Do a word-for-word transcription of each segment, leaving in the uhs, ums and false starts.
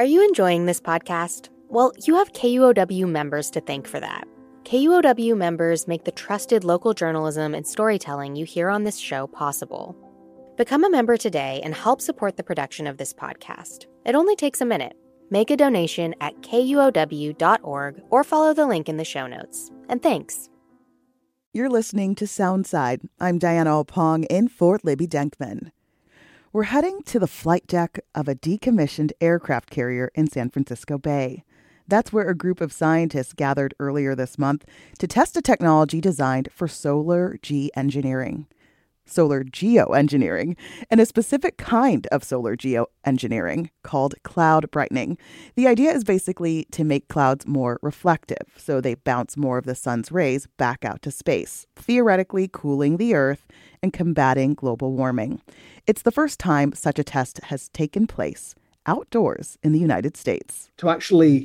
Are you enjoying this podcast? Well, you have K U O W members to thank for that. K U O W members make the trusted local journalism and storytelling you hear on this show possible. Become a member today and help support the production of this podcast. It only takes a minute. Make a donation at K U O W dot org or follow the link in the show notes. And thanks. You're listening to Soundside. I'm Diana Opong in for Libby Denkman. We're heading to the flight deck of a decommissioned aircraft carrier in San Francisco Bay. That's where a group of scientists gathered earlier this month to test a technology designed for solar geoengineering. Solar geoengineering, and a specific kind of solar geoengineering called cloud brightening. The idea is basically to make clouds more reflective, so they bounce more of the sun's rays back out to space, theoretically cooling the Earth and combating global warming. It's the first time such a test has taken place outdoors in the United States. To actually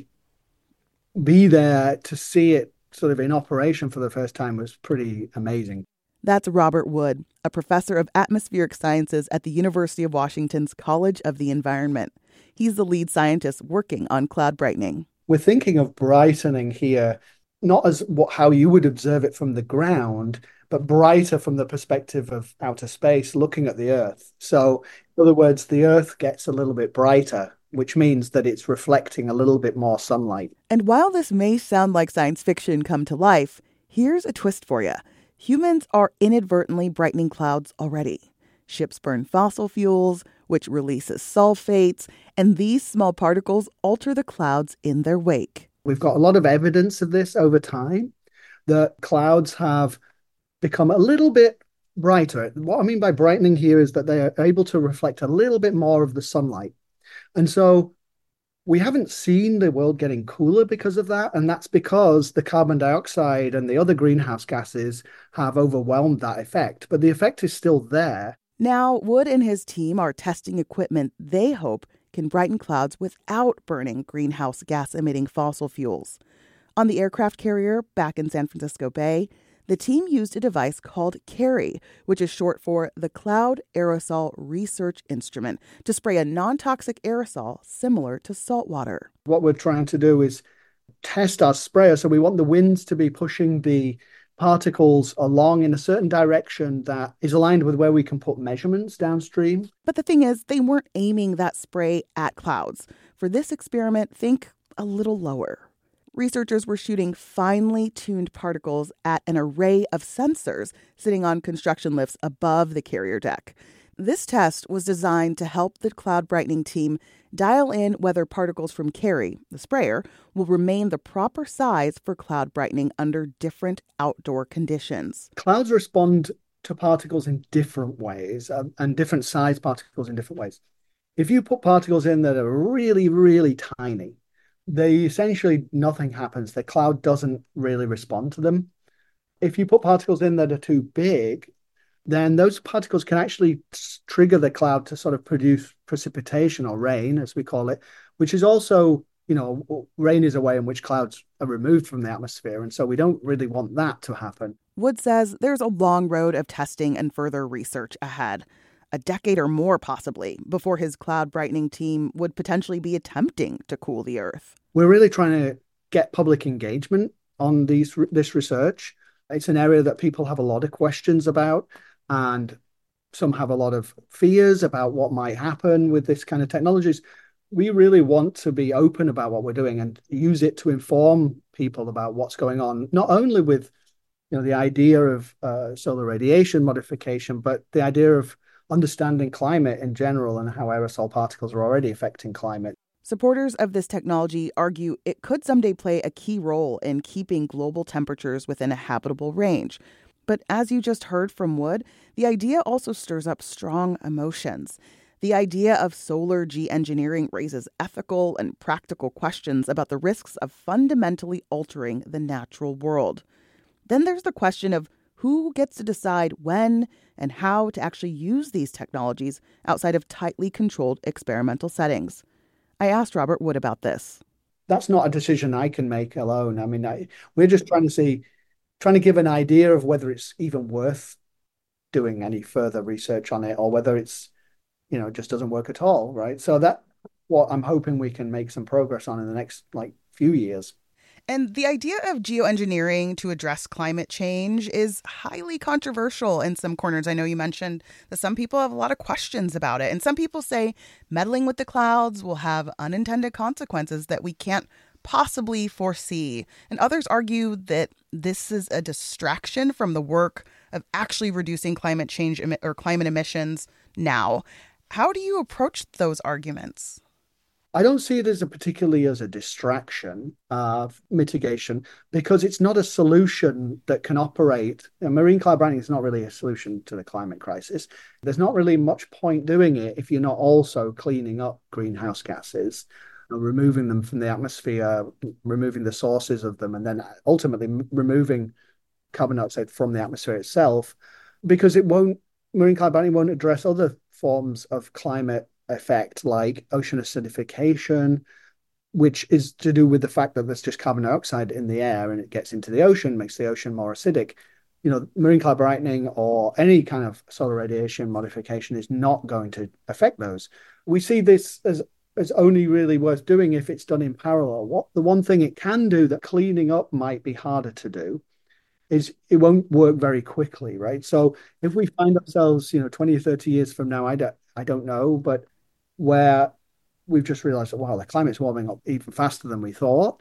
be there to see it sort of in operation for the first time was pretty amazing. That's Robert Wood, a professor of atmospheric sciences at the University of Washington's College of the Environment. He's the lead scientist working on cloud brightening. We're thinking of brightening here, not as what how you would observe it from the ground, but brighter from the perspective of outer space, looking at the Earth. So, in other words, the Earth gets a little bit brighter, which means that it's reflecting a little bit more sunlight. And while this may sound like science fiction come to life, here's a twist for you. Humans are inadvertently brightening clouds already. Ships burn fossil fuels, which releases sulfates, and these small particles alter the clouds in their wake. We've got a lot of evidence of this over time, that clouds have become a little bit brighter. What I mean by brightening here is that they are able to reflect a little bit more of the sunlight. And so we haven't seen the world getting cooler because of that, and that's because the carbon dioxide and the other greenhouse gases have overwhelmed that effect. But the effect is still there. Now, Wood and his team are testing equipment they hope can brighten clouds without burning greenhouse gas-emitting fossil fuels. On the aircraft carrier back in San Francisco Bay, the team used a device called CARI, which is short for the Cloud Aerosol Research Instrument, to spray a non-toxic aerosol similar to salt water. What we're trying to do is test our sprayer. So we want the winds to be pushing the particles along in a certain direction that is aligned with where we can put measurements downstream. But the thing is, they weren't aiming that spray at clouds. For this experiment, think a little lower. Researchers were shooting finely tuned particles at an array of sensors sitting on construction lifts above the carrier deck. This test was designed to help the cloud brightening team dial in whether particles from CARI, the sprayer, will remain the proper size for cloud brightening under different outdoor conditions. Clouds respond to particles in different ways, um, and different size particles in different ways. If you put particles in that are really, really tiny, they essentially, nothing happens. The cloud doesn't really respond to them. If you put particles in that are too big, then those particles can actually trigger the cloud to sort of produce precipitation or rain, as we call it, which is also, you know, rain is a way in which clouds are removed from the atmosphere. And so we don't really want that to happen. Wood says there's a long road of testing and further research ahead. A decade or more, possibly, before his cloud brightening team would potentially be attempting to cool the Earth. We're really trying to get public engagement on these this research. It's an area that people have a lot of questions about, and some have a lot of fears about what might happen with this kind of technologies. We really want to be open about what we're doing and use it to inform people about what's going on, not only with, you know, the idea of uh, solar radiation modification, but the idea of understanding climate in general and how aerosol particles are already affecting climate. Supporters of this technology argue it could someday play a key role in keeping global temperatures within a habitable range. But as you just heard from Wood, the idea also stirs up strong emotions. The idea of solar geoengineering raises ethical and practical questions about the risks of fundamentally altering the natural world. Then there's the question of who gets to decide when and how to actually use these technologies outside of tightly controlled experimental settings. I asked Robert Wood about this. That's not a decision I can make alone. I mean, I, we're just trying to see, trying to give an idea of whether it's even worth doing any further research on it, or whether it's, you know, just doesn't work at all, right? So that what I'm hoping we can make some progress on in the next like few years. And the idea of geoengineering to address climate change is highly controversial in some corners. I know you mentioned that some people have a lot of questions about it. And some people say meddling with the clouds will have unintended consequences that we can't possibly foresee. And others argue that this is a distraction from the work of actually reducing climate change emi- or climate emissions now. How do you approach those arguments? I don't see it as a particularly as a distraction of mitigation because it's not a solution that can operate. And marine cloud brightening is not really a solution to the climate crisis. There's not really much point doing it if you're not also cleaning up greenhouse gases and removing them from the atmosphere, removing the sources of them, and then ultimately removing carbon dioxide from the atmosphere itself, because it won't, marine cloud brightening won't address other forms of climate effect like ocean acidification, which is to do with the fact that there's just carbon dioxide in the air and it gets into the ocean, makes the ocean more acidic. You know, marine cloud brightening or any kind of solar radiation modification is not going to affect those. We see this as as only really worth doing if it's done in parallel. What the one thing it can do that cleaning up might be harder to do is it won't work very quickly, right? So if we find ourselves, you know, twenty or thirty years from now, I don't, I don't know, but where we've just realized that, wow, the climate's warming up even faster than we thought,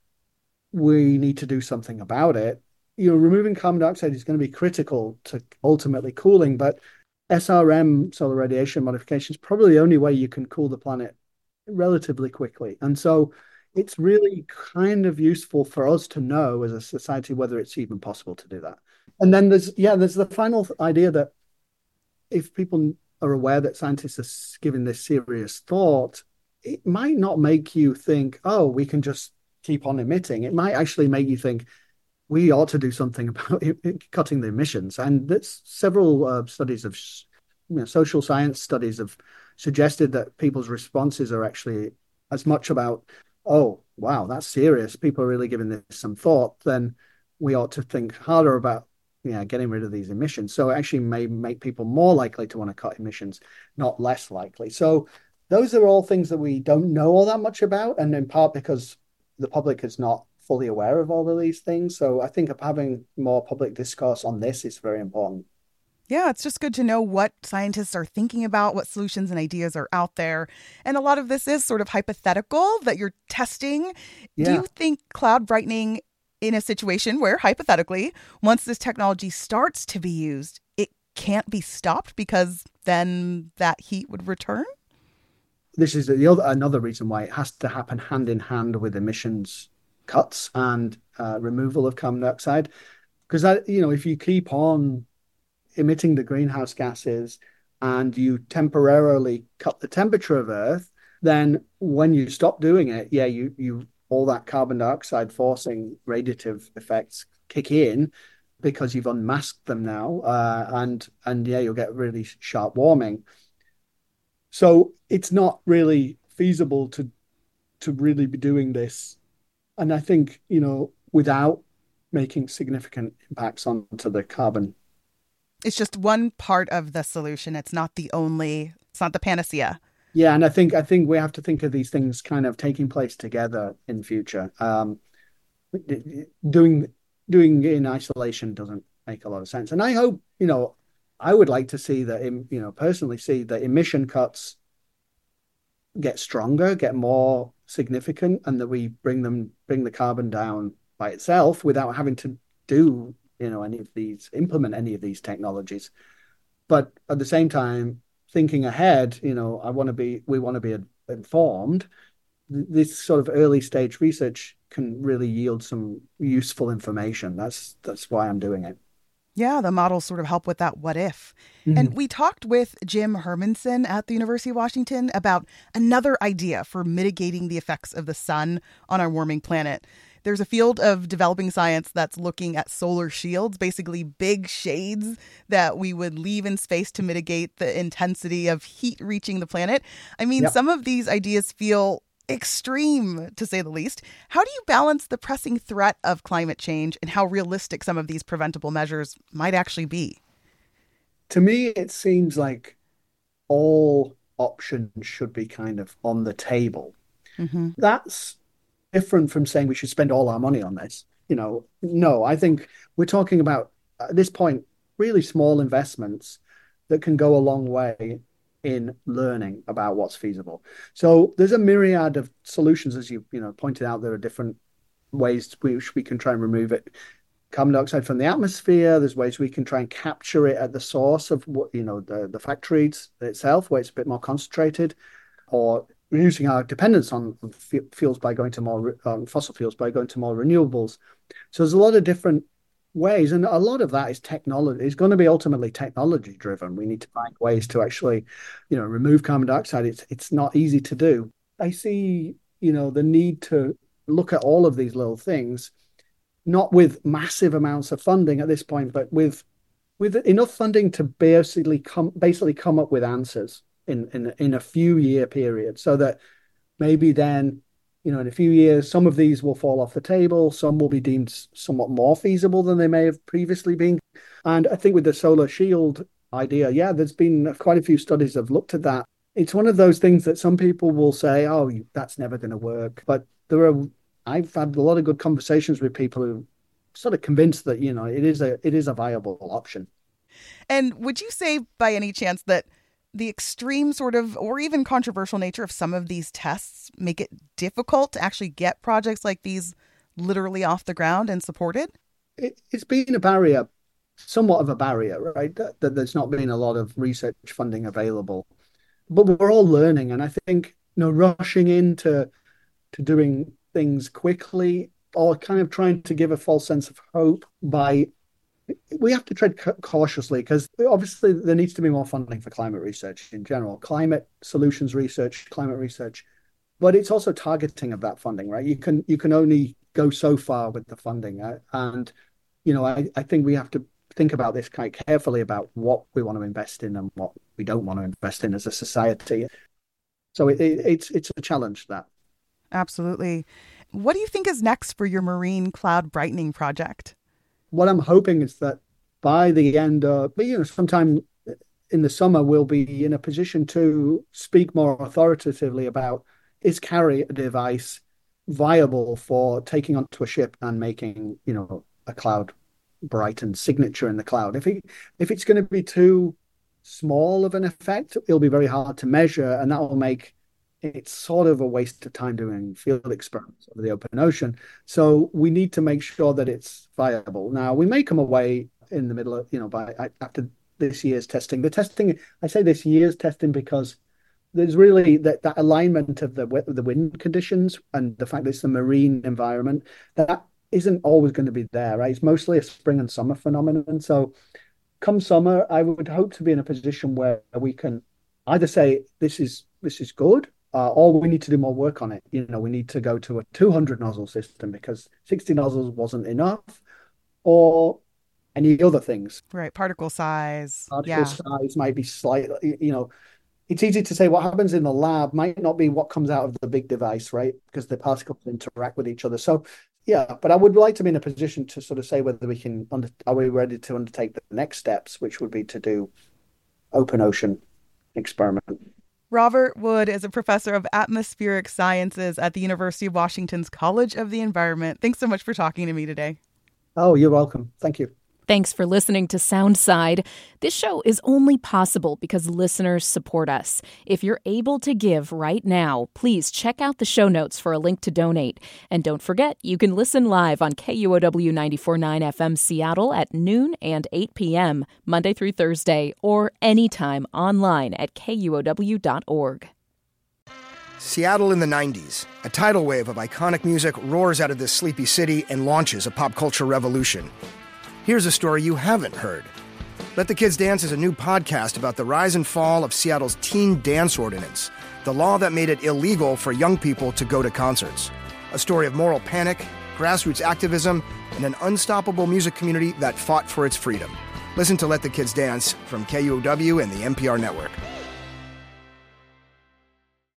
we need to do something about it. You know, removing carbon dioxide is going to be critical to ultimately cooling, but S R M, solar radiation modification, is probably the only way you can cool the planet relatively quickly. And so it's really kind of useful for us to know as a society whether it's even possible to do that. And then there's, yeah, there's the final idea that if people are aware that scientists are giving this serious thought, it might not make you think, oh, we can just keep on emitting. It might actually make you think we ought to do something about it, it, cutting the emissions. And there's several uh, studies of, you know, social science studies have suggested that people's responses are actually as much about, oh, wow, that's serious, people are really giving this some thought, then we ought to think harder about, yeah, getting rid of these emissions. So it actually may make people more likely to want to cut emissions, not less likely. So those are all things that we don't know all that much about, and in part because the public is not fully aware of all of these things. So I think having more public discourse on this is very important. Yeah, it's just good to know what scientists are thinking about, what solutions and ideas are out there. And a lot of this is sort of hypothetical that you're testing. Yeah. Do you think cloud brightening in a situation where, hypothetically, once this technology starts to be used, it can't be stopped because then that heat would return? This is the other, another reason why it has to happen hand in hand with emissions cuts and uh, removal of carbon dioxide. Because, that, you know, if you keep on emitting the greenhouse gases and you temporarily cut the temperature of Earth, then when you stop doing it, yeah, you you all that carbon dioxide forcing radiative effects kick in because you've unmasked them now, uh, and and yeah, you'll get really sharp warming. So it's not really feasible to to really be doing this, and I think, you know, without making significant impacts onto the carbon. It's just one part of the solution. It's not the only, it's not the panacea. Yeah, and I think I think we have to think of these things kind of taking place together in future. Um, doing doing it in isolation doesn't make a lot of sense. And I hope, you know, I would like to see that, you know, personally see that emission cuts get stronger, get more significant, and that we bring them bring the carbon down by itself without having to do, you know, any of these, implement any of these technologies. But at the same time, thinking ahead, you know, I want to be, we want to be informed. This sort of early stage research can really yield some useful information. That's that's why I'm doing it. Yeah, the models sort of help with that what if. Mm-hmm. And we talked with Jim Hermanson at the University of Washington about another idea for mitigating the effects of the sun on our warming planet. There's a field of developing science that's looking at solar shields, basically big shades that we would leave in space to mitigate the intensity of heat reaching the planet. I mean, yep. Some of these ideas feel extreme, to say the least. How do you balance the pressing threat of climate change and how realistic some of these preventable measures might actually be? To me, it seems like all options should be kind of on the table. Mm-hmm. That's different from saying we should spend all our money on this. You know, no, I think we're talking about, at this point, really small investments that can go a long way in learning about what's feasible. So there's a myriad of solutions, as you you know pointed out. There are different ways which we can try and remove it, carbon dioxide from the atmosphere. There's ways we can try and capture it at the source of what you know the the factories itself, where it's a bit more concentrated, or reducing our dependence on fuels by going to more um, fossil fuels by going to more renewables. So there's a lot of different ways, and a lot of that is technology. It's going to be ultimately technology driven. We need to find ways to actually, you know, remove carbon dioxide. It's it's not easy to do. I see, you know, the need to look at all of these little things, not with massive amounts of funding at this point, but with with enough funding to basically come basically come up with answers in in in a few year period, so that maybe then, you know, in a few years, some of these will fall off the table, some will be deemed somewhat more feasible than they may have previously been. And I think with the solar shield idea, yeah, there's been quite a few studies that have looked at that. It's one of those things that some people will say, oh, that's never going to work. But there are, I've had a lot of good conversations with people who sort of convinced that, you know, it is a it is a viable option. And would you say by any chance that the extreme sort of, or even controversial nature of some of these tests make it difficult to actually get projects like these literally off the ground and supported? It, it's been a barrier, somewhat of a barrier, right? That, that there's not been a lot of research funding available. But we're all learning. And I think, you know, rushing into to doing things quickly, or kind of trying to give a false sense of hope by, we have to tread cautiously, because obviously there needs to be more funding for climate research in general, climate solutions research, climate research, but it's also targeting of that funding, right? You can you can only go so far with the funding. And, you know, I, I think we have to think about this quite carefully about what we want to invest in and what we don't want to invest in as a society. So it, it, it's it's a challenge, that. Absolutely. What do you think is next for your marine cloud brightening project? What I'm hoping is that by the end of, you know, sometime in the summer, we'll be in a position to speak more authoritatively about, is carry a device viable for taking onto a ship and making, you know, a cloud brightened signature in the cloud. If it, if it's going to be too small of an effect, it'll be very hard to measure, and that will make it's sort of a waste of time doing field experiments over the open ocean. So we need to make sure that it's viable. Now, we may come away in the middle of, you know, by after this year's testing. The testing, I say this year's testing because there's really that, that alignment of the the wind conditions and the fact that it's the marine environment that isn't always going to be there, right? It's mostly a spring and summer phenomenon. So come summer, I would hope to be in a position where we can either say this is this is good, Uh, or we need to do more work on it. You know, we need to go to a two hundred nozzle system because sixty nozzles wasn't enough, or any other things. Right. Particle size. Particle yeah. size might be slightly, you know, it's easy to say what happens in the lab might not be what comes out of the big device, right? Because the particles interact with each other. So, yeah, but I would like to be in a position to sort of say whether we can, under, are we ready to undertake the next steps, which would be to do open ocean experiment. Robert Wood is a professor of atmospheric sciences at the University of Washington's College of the Environment. Thanks so much for talking to me today. Oh, you're welcome. Thank you. Thanks for listening to Soundside. This show is only possible because listeners support us. If you're able to give right now, please check out the show notes for a link to donate. And don't forget, you can listen live on K U O W ninety-four point nine F M Seattle at noon and eight p.m., Monday through Thursday, or anytime online at K U O W dot org. Seattle in the nineties. A tidal wave of iconic music roars out of this sleepy city and launches a pop culture revolution. Here's a story you haven't heard. Let the Kids Dance is a new podcast about the rise and fall of Seattle's teen dance ordinance, the law that made it illegal for young people to go to concerts. A story of moral panic, grassroots activism, and an unstoppable music community that fought for its freedom. Listen to Let the Kids Dance from K U O W and the N P R Network.